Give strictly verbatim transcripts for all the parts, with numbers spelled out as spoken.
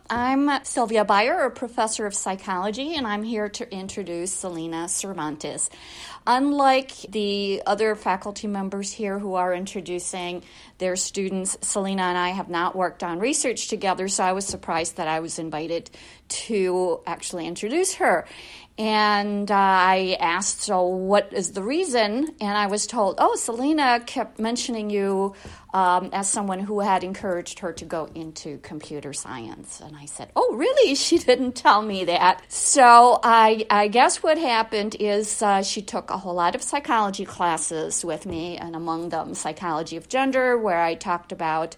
I'm Sylvia Beyer, a professor of psychology, and I'm here to introduce Selena Cervantes. Unlike the other faculty members here who are introducing their students, Selena and I have not worked on research together, so I was surprised that I was invited to actually introduce her. And uh, I asked, so what is the reason? And I was told, oh, Selena kept mentioning you um, as someone who had encouraged her to go into computer science. And I said, oh, really? She didn't tell me that. So I, I guess what happened is uh, she took a whole lot of psychology classes with me, and among them psychology of gender, where I talked about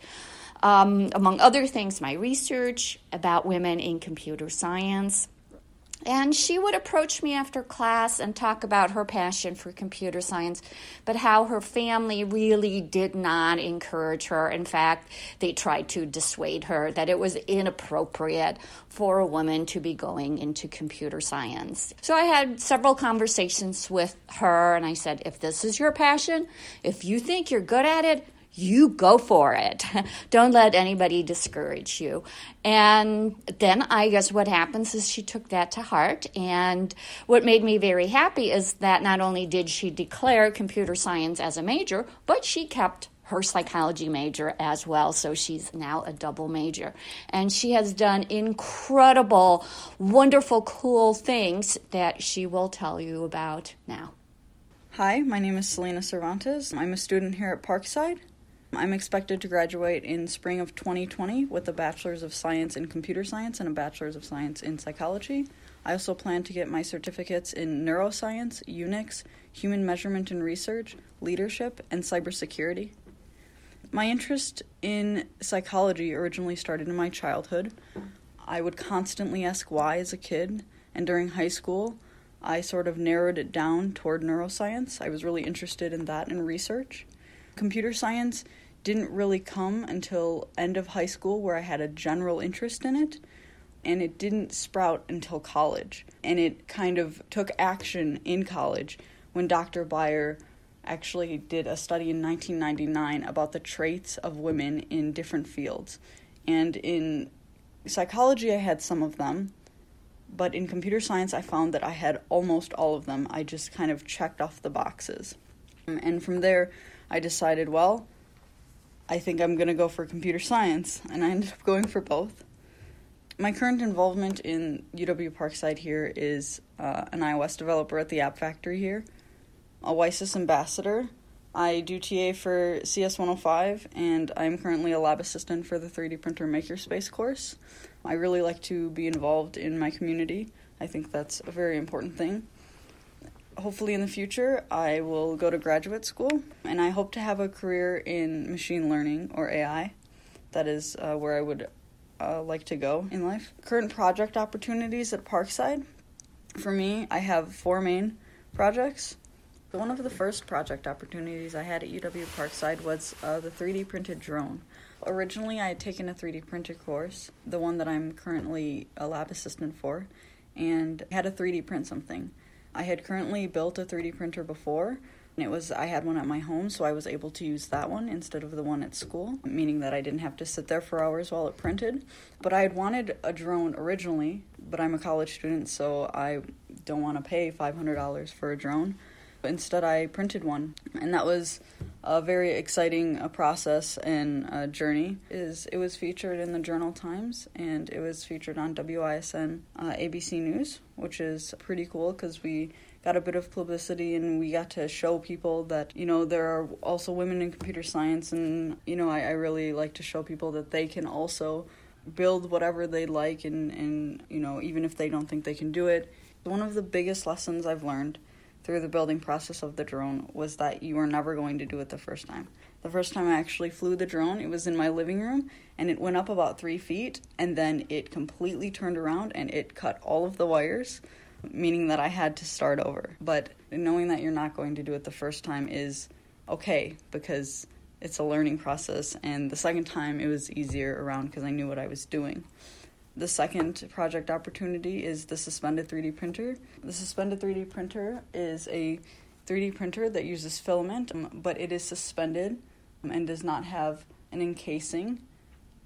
Um, among other things, my research about women in computer science. And she would approach me after class and talk about her passion for computer science, but how her family really did not encourage her. In fact, they tried to dissuade her that it was inappropriate for a woman to be going into computer science. So I had several conversations with her, and I said, if this is your passion, if you think you're good at it, you go for it. Don't let anybody discourage you. And then I guess what happens is she took that to heart. And what made me very happy is that not only did she declare computer science as a major, but she kept her psychology major as well. So she's now a double major. And she has done incredible, wonderful, cool things that she will tell you about now. Hi, my name is Selena Cervantes. I'm a student here at Parkside. I'm expected to graduate in spring of twenty twenty with a Bachelor's of Science in Computer Science and a Bachelor's of Science in Psychology. I also plan to get my certificates in neuroscience, Unix, human measurement and research, leadership, and cybersecurity. My interest in psychology originally started in my childhood. I would constantly ask why as a kid, and during high school, I sort of narrowed it down toward neuroscience. I was really interested in that and research. Computer science didn't really come until end of high school, where I had a general interest in it, and it didn't sprout until college. And it kind of took action in college when Doctor Beyer actually did a study in nineteen ninety-nine about the traits of women in different fields. And in psychology, I had some of them, but in computer science, I found that I had almost all of them. I just kind of checked off the boxes. And from there, I decided, well, I think I'm going to go for computer science, and I ended up going for both. My current involvement in U W Parkside here is uh, an iOS developer at the App Factory here, a W I S I S ambassador. I do T A for C S one oh five, and I'm currently a lab assistant for the three D Printer Makerspace course. I really like to be involved in my community. I think that's a very important thing. Hopefully in the future, I will go to graduate school, and I hope to have a career in machine learning or A I. That is uh, where I would uh, like to go in life. Current project opportunities at Parkside. For me, I have four main projects. One of the first project opportunities I had at U W Parkside was uh, the three D printed drone. Originally, I had taken a three D printer course, the one that I'm currently a lab assistant for, and had to three D print something. I had currently built a three D printer before, and it was I had one at my home, so I was able to use that one instead of the one at school, meaning that I didn't have to sit there for hours while it printed. But I had wanted a drone originally, but I'm a college student, so I don't want to pay five hundred dollars for a drone. But instead, I printed one, and that was a very exciting uh, process and uh, journey. Is It was featured in the Journal Times, and it was featured on W I S N uh, A B C News, which is pretty cool because we got a bit of publicity and we got to show people that, you know, there are also women in computer science, and, you know, I, I really like to show people that they can also build whatever they like, and, and, you know, even if they don't think they can do it. One of the biggest lessons I've learned through the building process of the drone was that you are never going to do it the first time. The first time I actually flew the drone, it was in my living room, and it went up about three feet, and then it completely turned around, and it cut all of the wires, meaning that I had to start over. But knowing that you're not going to do it the first time is okay, because it's a learning process, and the second time it was easier around because I knew what I was doing. The second project opportunity is the Suspended three D printer. The Suspended three D printer is a three D printer that uses filament, but it is suspended and does not have an encasing.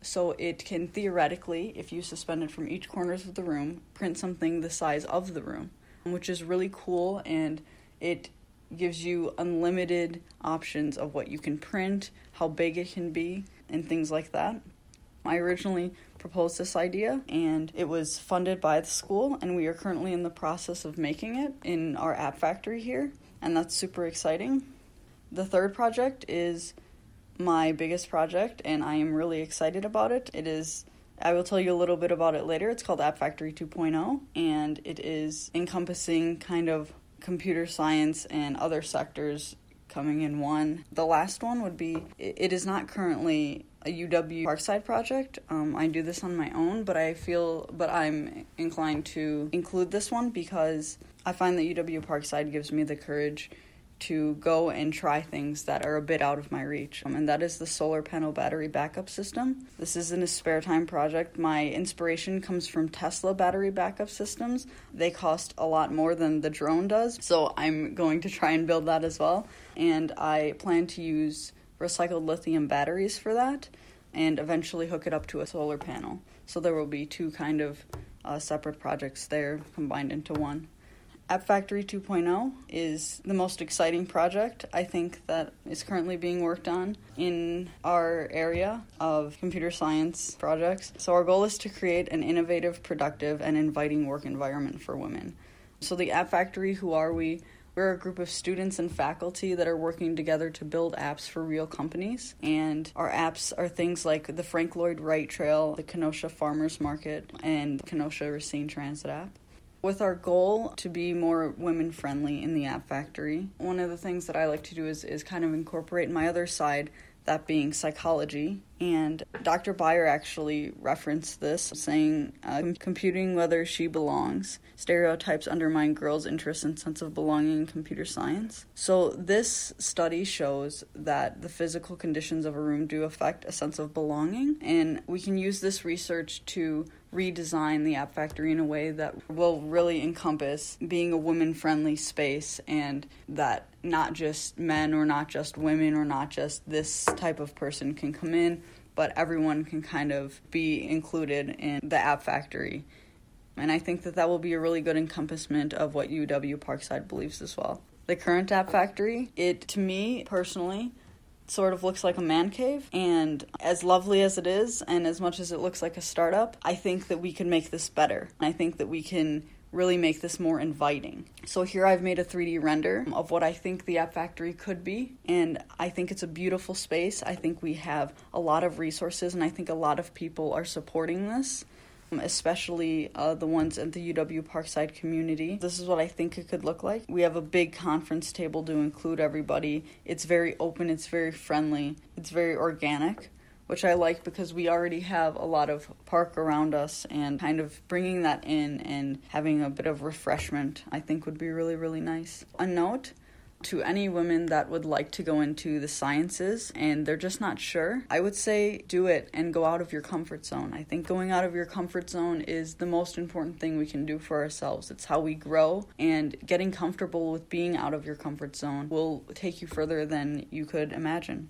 So it can theoretically, if you suspend it from each corners of the room, print something the size of the room, which is really cool, and it gives you unlimited options of what you can print, how big it can be, and things like that. I originally proposed this idea, and it was funded by the school, and we are currently in the process of making it in our app factory here, and that's super exciting. The third project is my biggest project, and I am really excited about it. It is, I will tell you a little bit about it later. It's called App Factory two point oh, and it is encompassing kind of computer science and other sectors coming in one. The last one would be, it is not currently a U W Parkside project. Um, I do this on my own, but I feel, but I'm inclined to include this one because I find that U W Parkside gives me the courage to go and try things that are a bit out of my reach, um, and that is the solar panel battery backup system. This isn't a spare time project. My inspiration comes from Tesla battery backup systems. They cost a lot more than the drone does, so I'm going to try and build that as well, and I plan to use recycled lithium batteries for that and eventually hook it up to a solar panel. So there will be two kind of uh, separate projects there combined into one. App Factory two point oh is the most exciting project, I think, that is currently being worked on in our area of computer science projects. So our goal is to create an innovative, productive, and inviting work environment for women. So the App Factory, who are we? We're a group of students and faculty that are working together to build apps for real companies. And our apps are things like the Frank Lloyd Wright Trail, the Kenosha Farmers Market, and the Kenosha Racine Transit app. With our goal to be more women-friendly in the App Factory, one of the things that I like to do is, is kind of incorporate my other side, that being psychology. And Doctor Beyer actually referenced this, saying, uh, computing whether she belongs. Stereotypes undermine girls' interest and sense of belonging in computer science. So this study shows that the physical conditions of a room do affect a sense of belonging, and we can use this research to redesign the App Factory in a way that will really encompass being a women-friendly space, and that not just men or not just women or not just this type of person can come in, but everyone can kind of be included in the App Factory. And I think that that will be a really good encompassment of what U W Parkside believes as well. The current App Factory, it, to me personally, sort of looks like a man cave, and as lovely as it is, and as much as it looks like a startup, I think that we can make this better. I think that we can really make this more inviting. So here I've made a three D render of what I think the App Factory could be, and I think it's a beautiful space. I think we have a lot of resources, and I think a lot of people are supporting this, especially uh, the ones at the U W Parkside community. This is what I think it could look like. We have a big conference table to include everybody. It's very open, it's very friendly, it's very organic, which I like because we already have a lot of park around us, and kind of bringing that in and having a bit of refreshment I think would be really, really nice. A note to any women that would like to go into the sciences and they're just not sure, I would say do it and go out of your comfort zone. I think going out of your comfort zone is the most important thing we can do for ourselves. It's how we grow, and getting comfortable with being out of your comfort zone will take you further than you could imagine.